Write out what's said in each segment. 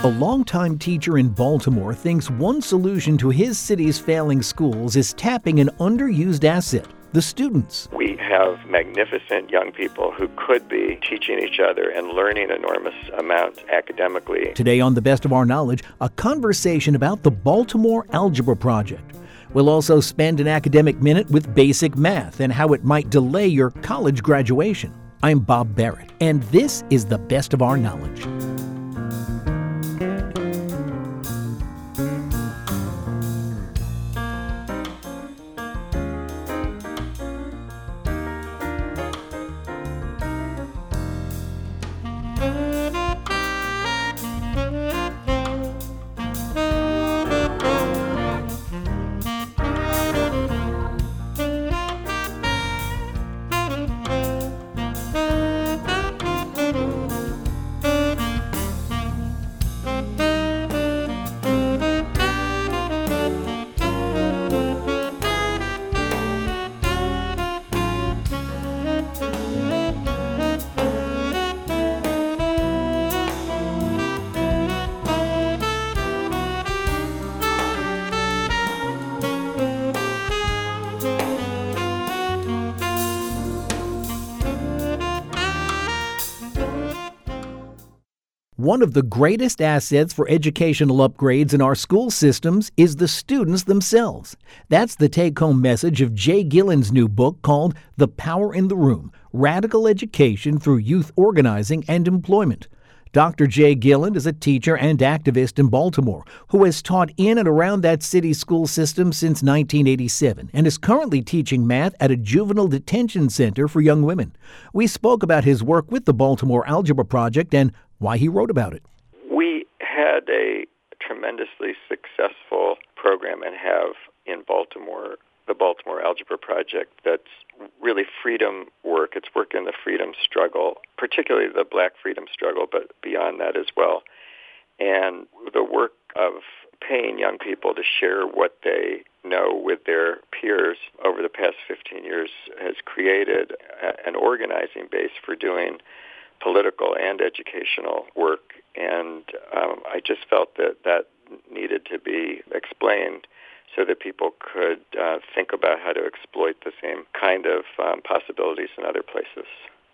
A longtime teacher in Baltimore thinks one solution to his city's failing schools is tapping an underused asset, the students. We have magnificent young people who could be teaching each other and learning enormous amounts academically. Today on The Best of Our Knowledge, a conversation about the Baltimore Algebra Project. We'll also spend an academic minute with basic math and how it might delay your college graduation. I'm Bob Barrett, and this is The Best of Our Knowledge. One of the greatest assets for educational upgrades in our school systems is the students themselves. That's the take-home message of Jay Gillen's new book called The Power in the Room: Radical Education Through Youth Organizing and Employment. Dr. Jay Gillen is a teacher and activist in Baltimore who has taught in and around that city's school system since 1987 and is currently teaching math at a juvenile detention center for young women. We spoke about his work with the Baltimore Algebra Project and why he wrote about it. We had a tremendously successful program and have in Baltimore, the Baltimore Algebra Project, that's really freedom work. It's work in the freedom struggle, particularly the Black freedom struggle, but beyond that as well. And the work of paying young people to share what they know with their peers over the past 15 years has created an organizing base for doing political and educational work, and I just felt that needed to be explained so that people could think about how to exploit the same kind of possibilities in other places.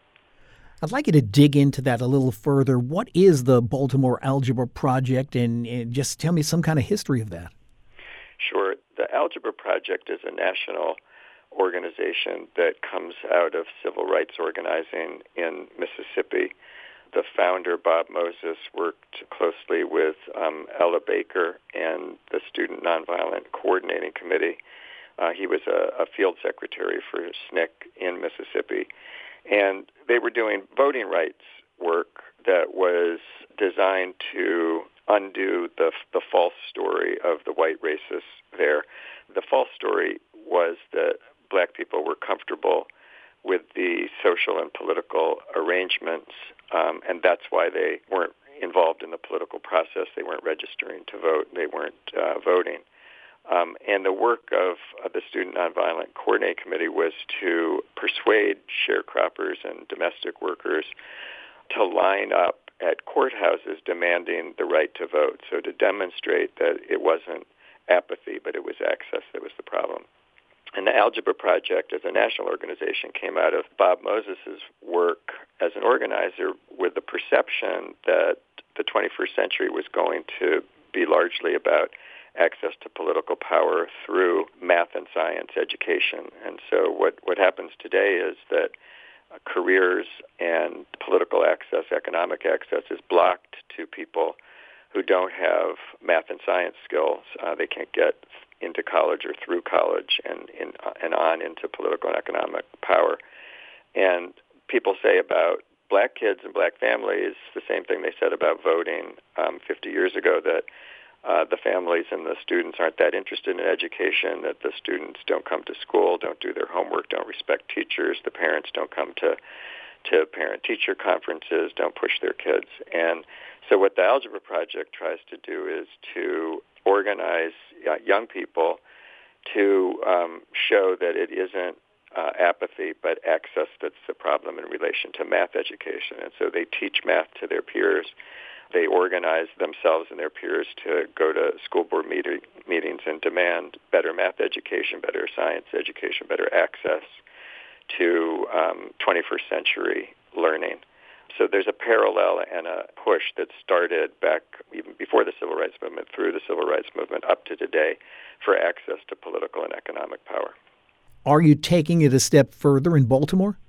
I'd like you to dig into that a little further. What is the Baltimore Algebra Project, and just tell me some kind of history of that. Sure. The Algebra Project is a national organization that comes out of civil rights organizing in Mississippi. The founder, Bob Moses, worked closely with Ella Baker and the Student Nonviolent Coordinating Committee. He was a field secretary for SNCC in Mississippi. And they were doing voting rights work that was designed to undo the false story of the white racists there. The false story was that Black people were comfortable with the social and political arrangements, and that's why they weren't involved in the political process. They weren't registering to vote. They weren't voting. And the work of the Student Nonviolent Coordinating Committee was to persuade sharecroppers and domestic workers to line up at courthouses demanding the right to vote, so to demonstrate that it wasn't apathy, but it was access that was the problem. And the Algebra Project, as a national organization, came out of Bob Moses' work as an organizer with the perception that the 21st century was going to be largely about access to political power through math and science education. And so what happens today is that careers and political access, economic access, is blocked to people who don't have math and science skills. They can't get into college or through college and on into political and economic power. And people say about Black kids and Black families the same thing they said about voting 50 years ago, that the families and the students aren't that interested in education, that the students don't come to school, don't do their homework, don't respect teachers, the parents don't come to parent-teacher conferences, don't push their kids. And so what the Algebra Project tries to do is to organize young people to show that it isn't apathy, but access that's the problem in relation to math education. And so they teach math to their peers. they organize themselves and their peers to go to school board meetings and demand better math education, better science education, better access to 21st century learning. So there's a parallel and a push that started back even before the Civil Rights Movement, through the Civil Rights Movement, up to today, for access to political and economic power. Are you taking it a step further in Baltimore?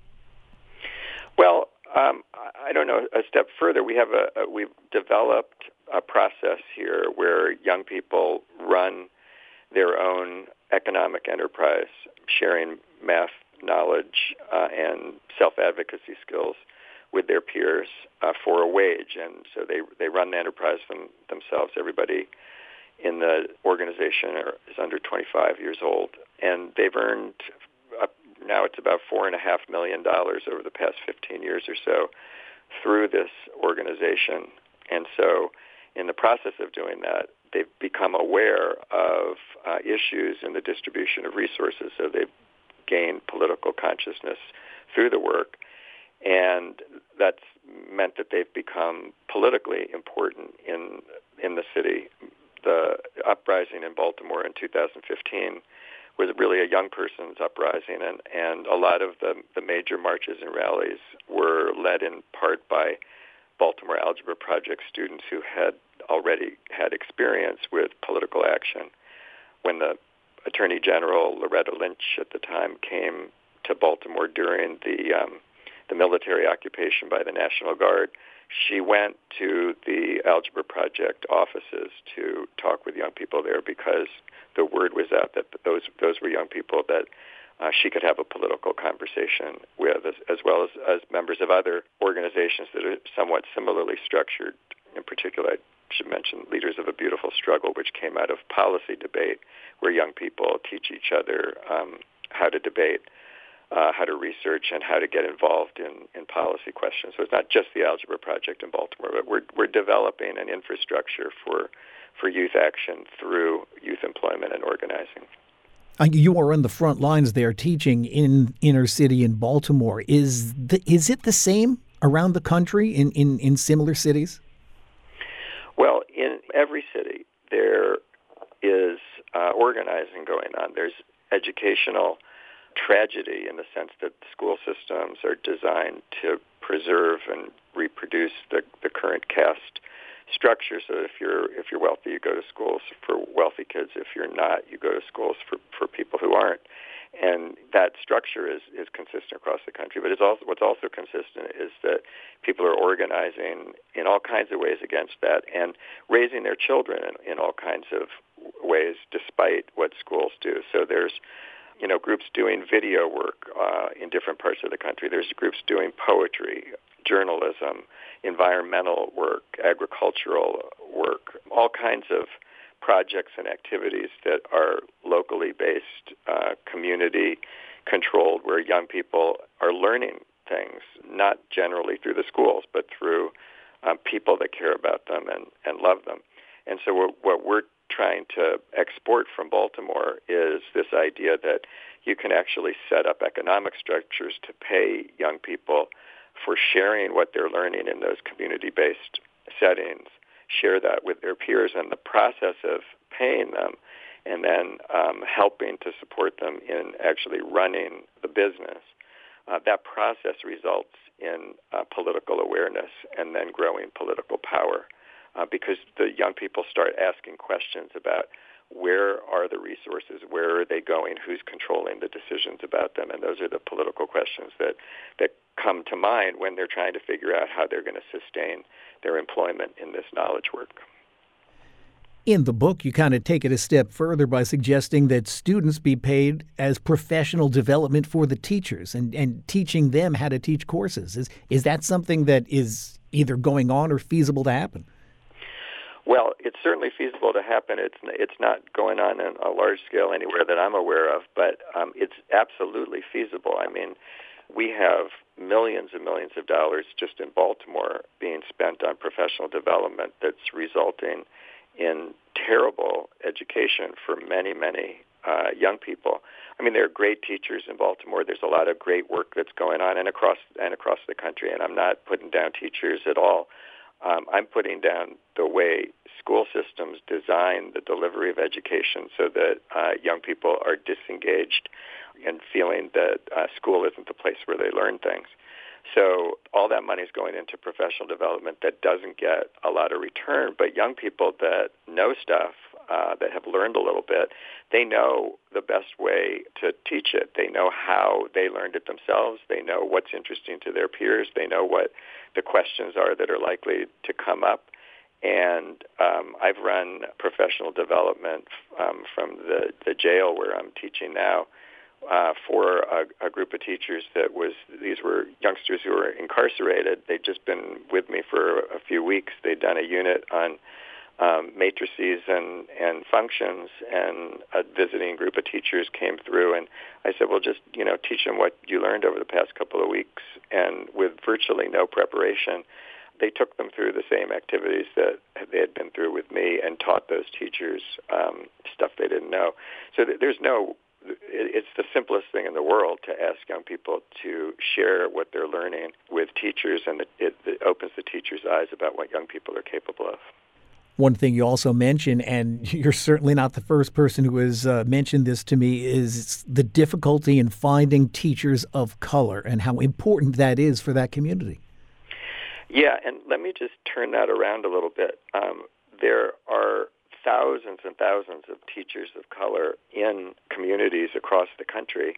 Well, I don't know, a step further. We've developed a process here where young people run their own economic enterprise, sharing math knowledge and self-advocacy skills with their peers for a wage. And so they run the enterprise themselves. Everybody in the organization is under 25 years old. And they've earned, now it's about $4.5 million over the past 15 years or so through this organization. And so in the process of doing that, they've become aware of issues in the distribution of resources. So they've gained political consciousness through the work. And that's meant that they've become politically important in the city. The uprising in Baltimore in 2015 was really a young person's uprising, and a lot of the major marches and rallies were led in part by Baltimore Algebra Project students who had already had experience with political action. When the Attorney General, Loretta Lynch at the time, came to Baltimore during the military occupation by the National Guard, she went to the Algebra Project offices to talk with young people there because the word was out that those were young people that she could have a political conversation with, as well as members of other organizations that are somewhat similarly structured. In particular, I should mention Leaders of a Beautiful Struggle, which came out of policy debate, where young people teach each other how to debate, how to research, and how to get involved in policy questions. So it's not just the Algebra Project in Baltimore, but we're developing an infrastructure for youth action through youth employment and organizing. You are on the front lines there teaching in inner city in Baltimore. Is it the same around the country in similar cities? Well, in every city there is organizing going on. There's educational tragedy in the sense that school systems are designed to preserve and reproduce the current caste structure. So if you're wealthy, you go to schools for wealthy kids. If you're not, you go to schools for people who aren't. And that structure is consistent across the country. But what's also consistent is that people are organizing in all kinds of ways against that and raising their children in all kinds of ways despite what schools do. So there's groups doing video work in different parts of the country. There's groups doing poetry, journalism, environmental work, agricultural work, all kinds of projects and activities that are locally based, community controlled, where young people are learning things, not generally through the schools, but through people that care about them and love them. And so what we're trying to export from Baltimore is this idea that you can actually set up economic structures to pay young people for sharing what they're learning in those community-based settings, share that with their peers, and the process of paying them and then helping to support them in actually running the business. That process results in political awareness and then growing political power because the young people start asking questions about where are the resources, where are they going, who's controlling the decisions about them, and those are the political questions that come to mind when they're trying to figure out how they're going to sustain their employment in this knowledge work. In the book, you kind of take it a step further by suggesting that students be paid as professional development for the teachers and teaching them how to teach courses. Is that something that is either going on or feasible to happen? Well, it's certainly feasible to happen. It's not going on in a large scale anywhere that I'm aware of, but it's absolutely feasible. I mean, we have millions and millions of dollars just in Baltimore being spent on professional development that's resulting in terrible education for many, many young people. I mean, there are great teachers in Baltimore. There's a lot of great work that's going on and across the country, and I'm not putting down teachers at all. I'm putting down the way school systems design the delivery of education so that young people are disengaged and feeling that school isn't the place where they learn things. So all that money is going into professional development that doesn't get a lot of return, but young people that know stuff, that have learned a little bit, they know the best way to teach it. They know how they learned it themselves. They know what's interesting to their peers. They know what the questions are that are likely to come up. And I've run professional development from the jail where I'm teaching now for a group of teachers these were youngsters who were incarcerated. They'd just been with me for a few weeks. They'd done a unit on matrices and functions, and a visiting group of teachers came through, and I said, well, just, teach them what you learned over the past couple of weeks. And with virtually no preparation, they took them through the same activities that they had been through with me and taught those teachers stuff they didn't know. So it's the simplest thing in the world to ask young people to share what they're learning with teachers, and it opens the teachers' eyes about what young people are capable of. One thing you also mentioned, and you're certainly not the first person who has mentioned this to me, is the difficulty in finding teachers of color and how important that is for that community. Yeah, and let me just turn that around a little bit. There are thousands and thousands of teachers of color in communities across the country.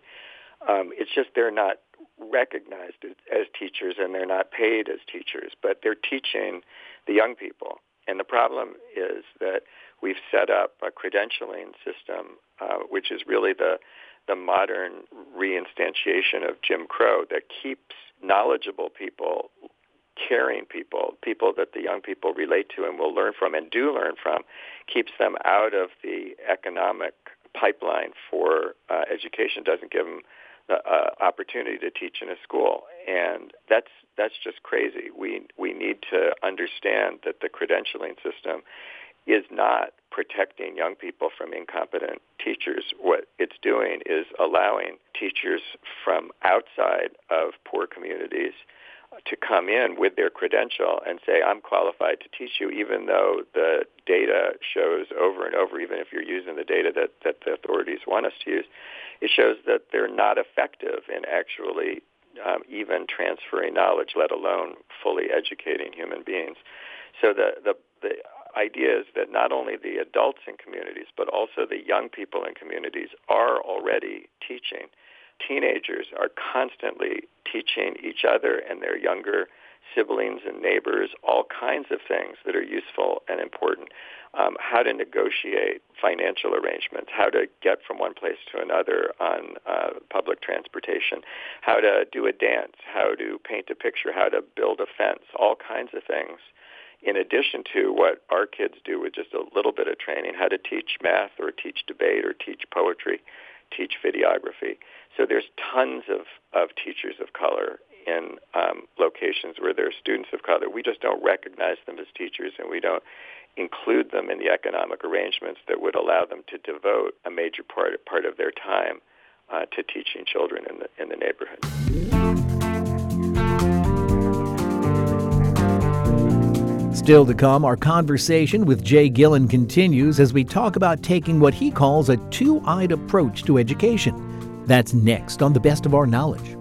It's just they're not recognized as teachers and they're not paid as teachers, but they're teaching the young people. And the problem is that we've set up a credentialing system, which is really the modern reinstantiation of Jim Crow, that keeps knowledgeable people, caring people, people that the young people relate to and will learn from and do learn from, keeps them out of the economic pipeline for education, doesn't give them the opportunity to teach in a school. And that's just crazy. We need to understand that the credentialing system is not protecting young people from incompetent teachers. What it's doing is allowing teachers from outside of poor communities to come in with their credential and say, I'm qualified to teach you, even though the data shows over and over, even if you're using the data that the authorities want us to use, it shows that they're not effective in actually even transferring knowledge, let alone fully educating human beings. So the idea is that not only the adults in communities, but also the young people in communities are already teaching. Teenagers are constantly teaching each other and their younger siblings and neighbors all kinds of things that are useful and important. How to negotiate financial arrangements, how to get from one place to another on public transportation, how to do a dance, how to paint a picture, how to build a fence, all kinds of things. In addition to what our kids do with just a little bit of training, how to teach math or teach debate or teach poetry, teach videography. So there's tons of teachers of color in locations where there are students of color. We just don't recognize them as teachers, and we don't include them in the economic arrangements that would allow them to devote a major part of their time to teaching children in the neighborhood. Still to come, our conversation with Jay Gillen continues as we talk about taking what he calls a two-eyed approach to education. That's next on The Best of Our Knowledge.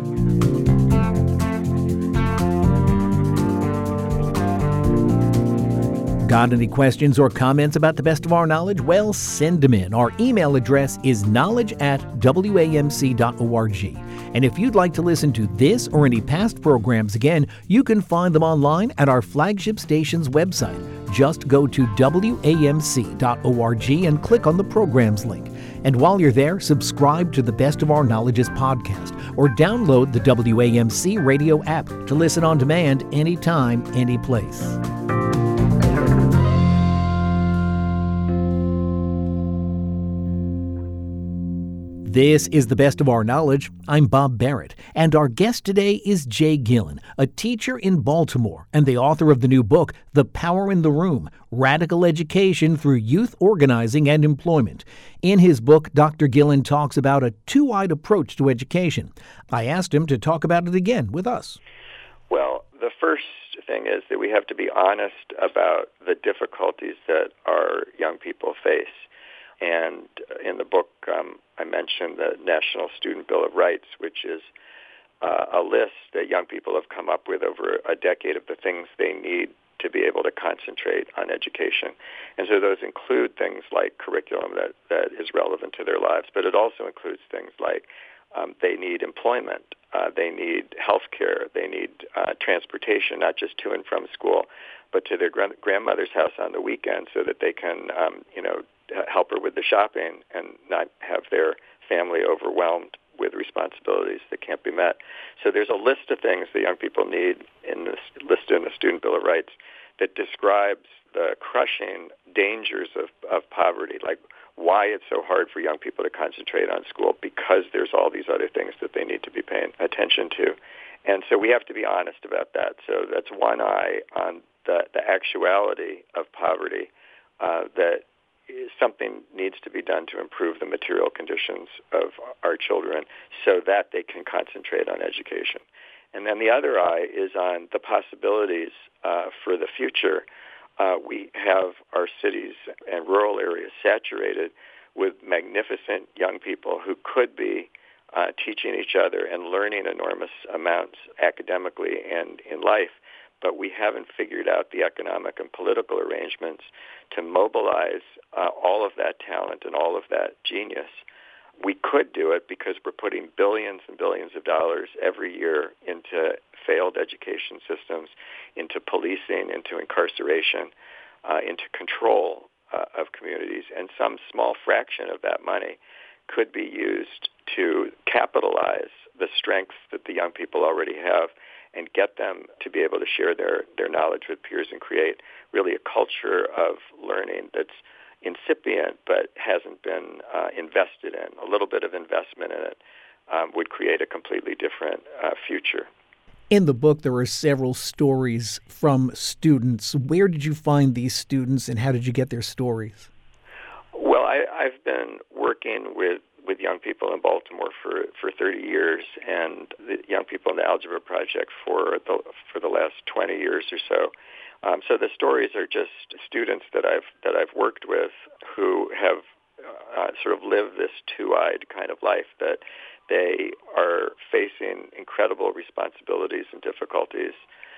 Got any questions or comments about The Best of Our Knowledge? Well, send them in. Our email address is knowledge@wamc.org. And if you'd like to listen to this or any past programs again, you can find them online at our flagship station's website. Just go to wamc.org and click on the programs link. And while you're there, subscribe to the Best of Our Knowledge's podcast or download the WAMC radio app to listen on demand anytime, any place. This is The Best of Our Knowledge. I'm Bob Barrett, and our guest today is Jay Gillen, a teacher in Baltimore and the author of the new book, The Power in the Room, Radical Education Through Youth Organizing and Employment. In his book, Dr. Gillen talks about a two-eyed approach to education. I asked him to talk about it again with us. Well, the first thing is that we have to be honest about the difficulties that our young people face. And in the book, I mentioned the National Student Bill of Rights, which is a list that young people have come up with over a decade of the things they need to be able to concentrate on education. And so those include things like curriculum that is relevant to their lives, but it also includes things like they need employment, they need health care, they need transportation, not just to and from school, but to their grandmother's house on the weekend so that they can, help her with the shopping and not have their family overwhelmed with responsibilities that can't be met. So there's a list of things that young people need in this listed in the Student Bill of Rights that describes the crushing dangers of poverty, like why it's so hard for young people to concentrate on school because there's all these other things that they need to be paying attention to. And so we have to be honest about that. So that's one eye on the actuality of poverty, that something needs to be done to improve the material conditions of our children so that they can concentrate on education. And then the other eye is on the possibilities for the future. We have our cities and rural areas saturated with magnificent young people who could be teaching each other and learning enormous amounts academically and in life, but we haven't figured out the economic and political arrangements to mobilize all of that talent and all of that genius. We could do it because we're putting billions and billions of dollars every year into failed education systems, into policing, into incarceration, into control of communities. And some small fraction of that money could be used to capitalize the strengths that the young people already have and get them to be able to share their knowledge with peers and create really a culture of learning that's incipient but hasn't been invested in. A little bit of investment in it would create a completely different future. In the book, there are several stories from students. Where did you find these students, and how did you get their stories? Well, I've been working with young people in Baltimore for 30 years, and the young people in the Algebra Project for the last 20 years or so. So the stories are just students that I've worked with who have sort of lived this two-eyed kind of life, that they are facing incredible responsibilities and difficulties.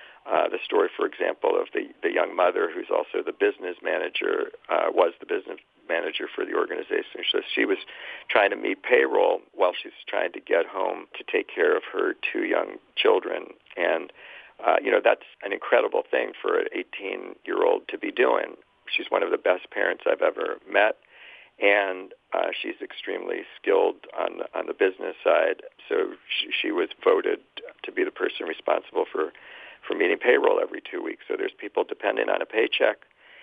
The story, for example, of the young mother who's also the business manager, was the business manager for the organization. So she was trying to meet payroll while she's trying to get home to take care of her two young children. And, that's an incredible thing for an 18-year-old to be doing. She's one of the best parents I've ever met, and she's extremely skilled on the business side. So she was voted to be the person responsible for meeting payroll every 2 weeks. So there's people depending on a paycheck,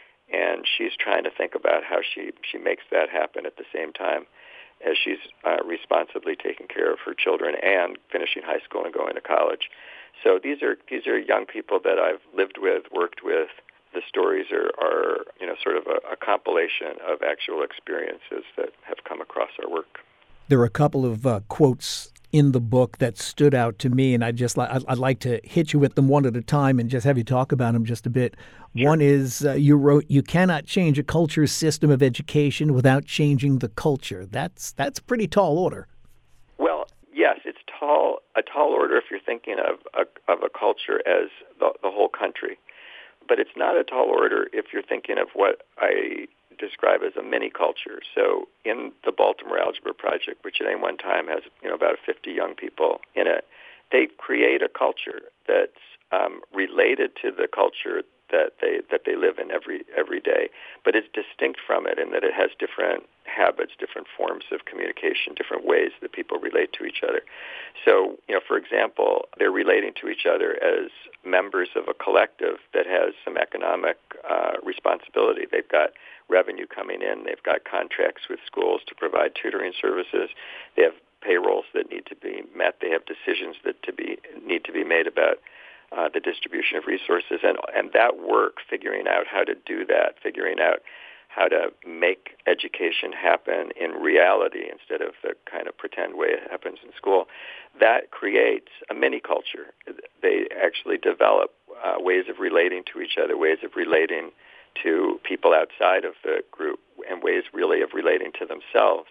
and she's trying to think about how she makes that happen at the same time as she's responsibly taking care of her children and finishing high school and going to college. So these are young people that I've lived with, worked with. The stories are sort of a compilation of actual experiences that have come across our work. There are a couple of quotes in the book that stood out to me, and I'd like to hit you with them one at a time and just have you talk about them just a bit. Sure. One is you wrote, "You cannot change a culture's system of education without changing the culture." That's a pretty tall order. Well, yes, it's a tall order if you're thinking of a culture as the whole country. But it's not a tall order if you're thinking of what I describe as a mini culture. So in the Baltimore Algebra Project, which at any one time has about 50 young people in it, they create a culture that's related to the culture that they live in every day, but it's distinct from it in that it has different habits, different forms of communication, different ways that people relate to each other. So, for example, they're relating to each other as members of a collective that has some economic responsibility. They've got revenue coming in. They've got contracts with schools to provide tutoring services. They have payrolls that need to be met. They have decisions that need to be made about the distribution of resources, and that work, figuring out how to do that, figuring out how to make education happen in reality instead of the kind of pretend way it happens in school, that creates a mini culture. They actually develop ways of relating to each other, ways of relating to people outside of the group, and ways really of relating to themselves.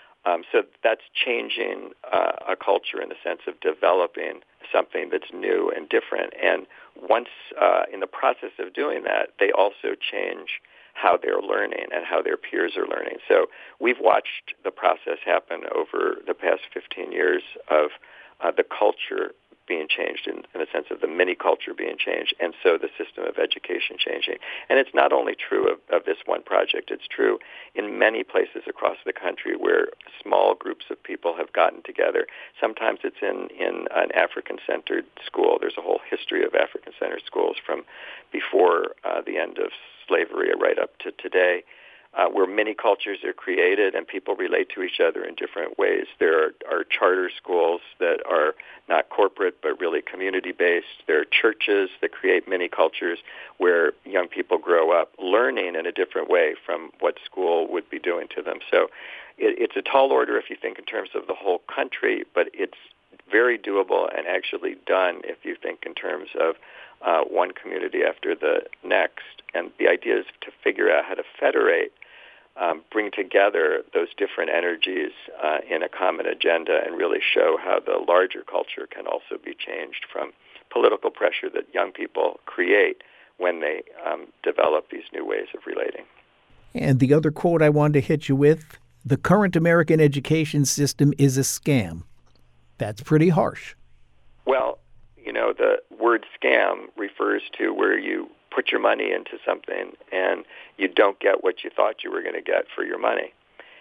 So that's changing a culture in the sense of developing something that's new and different. And once in the process of doing that, they also change how they're learning and how their peers are learning. So we've watched the process happen over the past 15 years of the culture being changed in the sense of the mini-culture being changed, and so the system of education changing. And it's not only true of this one project, it's true in many places across the country where small groups of people have gotten together. Sometimes it's in an African-centered school. There's a whole history of African-centered schools from before the end of slavery right up to today, where many cultures are created and people relate to each other in different ways. There are charter schools that are not corporate but really community-based. There are churches that create many cultures where young people grow up learning in a different way from what school would be doing to them. So it's a tall order if you think in terms of the whole country, but it's very doable and actually done if you think in terms of one community after the next. And the idea is to figure out how to federate, bring together those different energies in a common agenda and really show how the larger culture can also be changed from political pressure that young people create when they develop these new ways of relating. And the other quote I wanted to hit you with, the current American education system is a scam. That's pretty harsh. Well, the word scam refers to where you put your money into something and you don't get what you thought you were going to get for your money.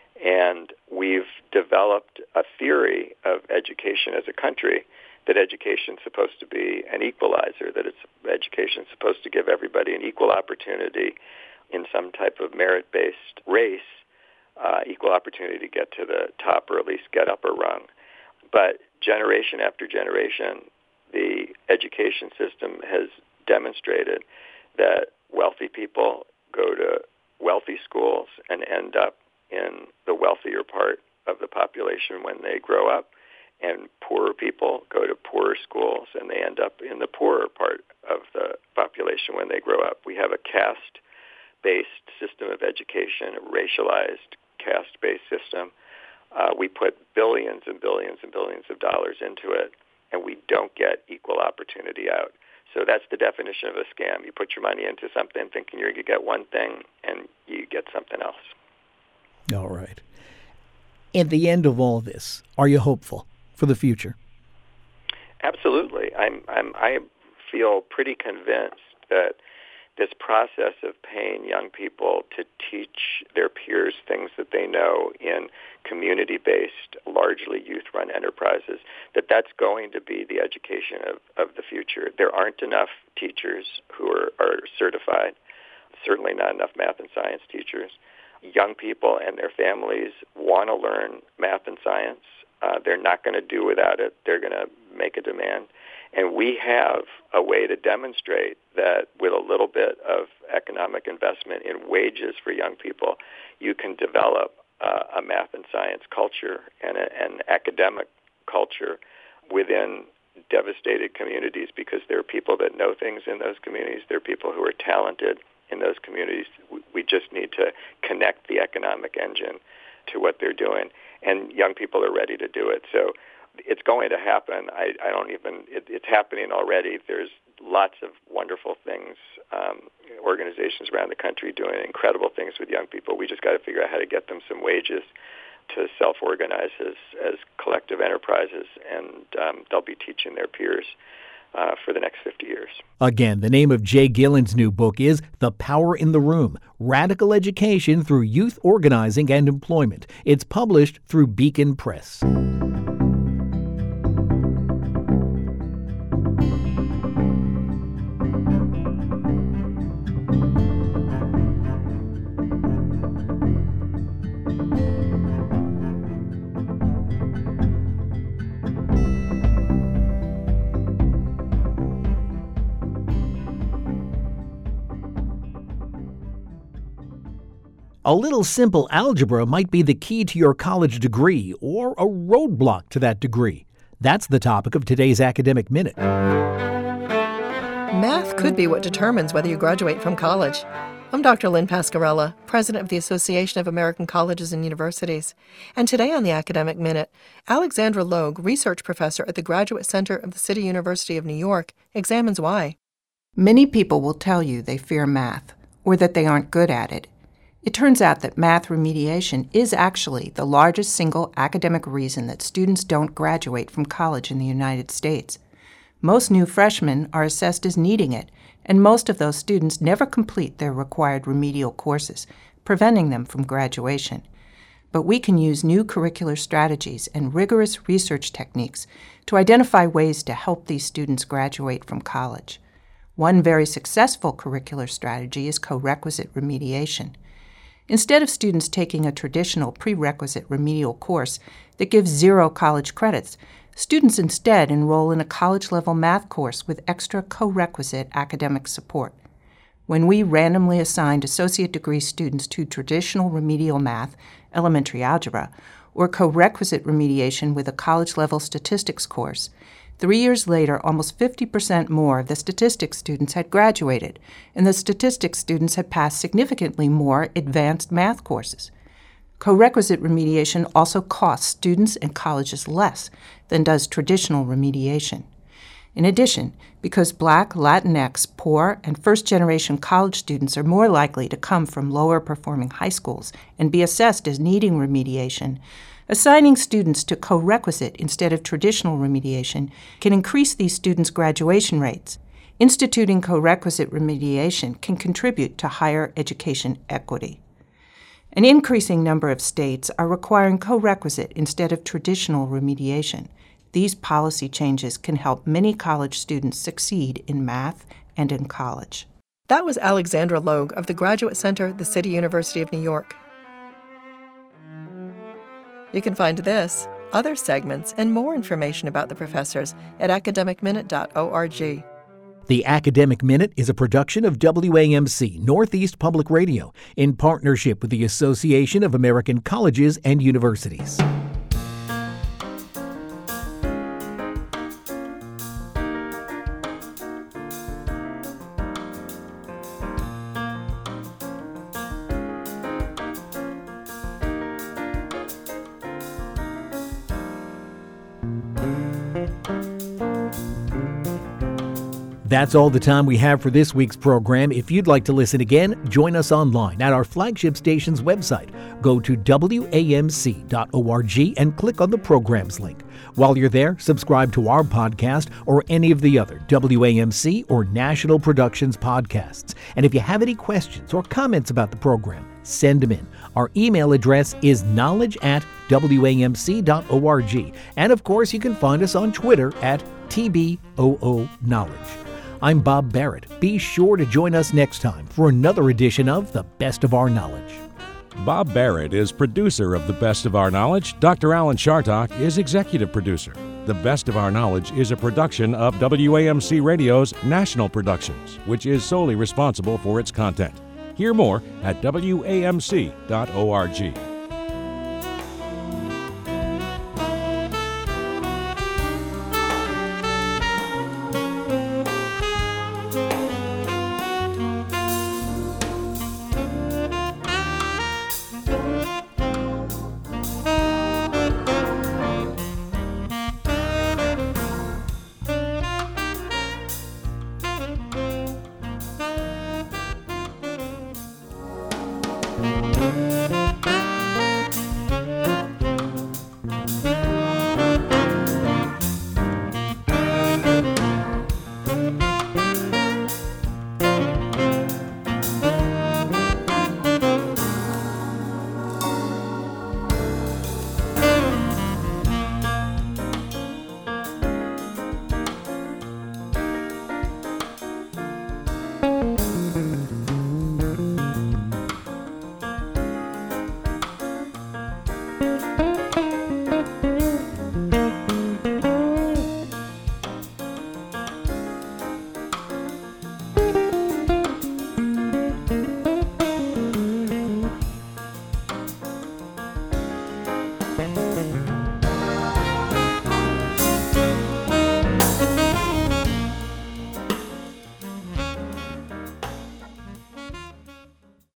And we've developed a theory of education as a country that education is supposed to be an equalizer, that education is supposed to give everybody an equal opportunity in some type of merit-based race, equal opportunity to get to the top or at least get up a rung. But generation after generation, the education system has demonstrated that wealthy people go to wealthy schools and end up in the wealthier part of the population when they grow up, and poorer people go to poorer schools and they end up in the poorer part of the population when they grow up. We have a caste-based system of education, a racialized caste-based system. We put billions and billions and billions of dollars into it, and we don't get equal opportunity out. So that's the definition of a scam. You put your money into something thinking you're going to get one thing, and you get something else. All right. At the end of all this, are you hopeful for the future? Absolutely. I feel pretty convinced that this process of paying young people to teach their peers things that they know in community-based, largely youth-run enterprises, that's going to be the education of the future. There aren't enough teachers who are certified, certainly not enough math and science teachers. Young people and their families want to learn math and science. They're not going to do without it. They're going to make a demand. And we have a way to demonstrate that with a little bit of economic investment in wages for young people, you can develop a math and science culture and an academic culture within devastated communities, because there are people that know things in those communities. There are people who are talented in those communities. We just need to connect the economic engine to what they're doing, and young people are ready to do it. So it's going to happen. It's happening already. There's lots of wonderful things, organizations around the country doing incredible things with young people. We just got to figure out how to get them some wages to self-organize as collective enterprises, and they'll be teaching their peers for the next 50 years. Again, the name of Jay Gillen's new book is The Power in the Room, Radical Education Through Youth Organizing and Employment. It's published through Beacon Press. A little simple algebra might be the key to your college degree or a roadblock to that degree. That's the topic of today's Academic Minute. Math could be what determines whether you graduate from college. I'm Dr. Lynn Pascarella, president of the Association of American Colleges and Universities. And today on the Academic Minute, Alexandra Logue, research professor at the Graduate Center of the City University of New York, examines why. Many people will tell you they fear math, or that they aren't good at it. It turns out that math remediation is actually the largest single academic reason that students don't graduate from college in the United States. Most new freshmen are assessed as needing it, and most of those students never complete their required remedial courses, preventing them from graduation. But we can use new curricular strategies and rigorous research techniques to identify ways to help these students graduate from college. One very successful curricular strategy is co-requisite remediation. Instead of students taking a traditional prerequisite remedial course that gives 0 college credits, students instead enroll in a college-level math course with extra co-requisite academic support. When we randomly assigned associate degree students to traditional remedial math, elementary algebra, or co-requisite remediation with a college-level statistics course, 3 years later, almost 50% more of the statistics students had graduated, and the statistics students had passed significantly more advanced math courses. Co-requisite remediation also costs students and colleges less than does traditional remediation. In addition, because Black, Latinx, poor, and first-generation college students are more likely to come from lower-performing high schools and be assessed as needing remediation, assigning students to co-requisite instead of traditional remediation can increase these students' graduation rates. Instituting co-requisite remediation can contribute to higher education equity. An increasing number of states are requiring co-requisite instead of traditional remediation. These policy changes can help many college students succeed in math and in college. That was Alexandra Logue of the Graduate Center, the City University of New York. You can find this, other segments, and more information about the professors at academicminute.org. The Academic Minute is a production of WAMC Northeast Public Radio in partnership with the Association of American Colleges and Universities. That's all the time we have for this week's program. If you'd like to listen again, join us online at our flagship station's website. Go to WAMC.org and click on the programs link. While you're there, subscribe to our podcast or any of the other WAMC or National Productions podcasts. And if you have any questions or comments about the program, send them in. Our email address is knowledge@WAMC.org. And of course, you can find us on Twitter at TBOO Knowledge. I'm Bob Barrett. Be sure to join us next time for another edition of The Best of Our Knowledge. Bob Barrett is producer of The Best of Our Knowledge. Dr. Alan Chartock is executive producer. The Best of Our Knowledge is a production of WAMC Radio's National Productions, which is solely responsible for its content. Hear more at WAMC.org.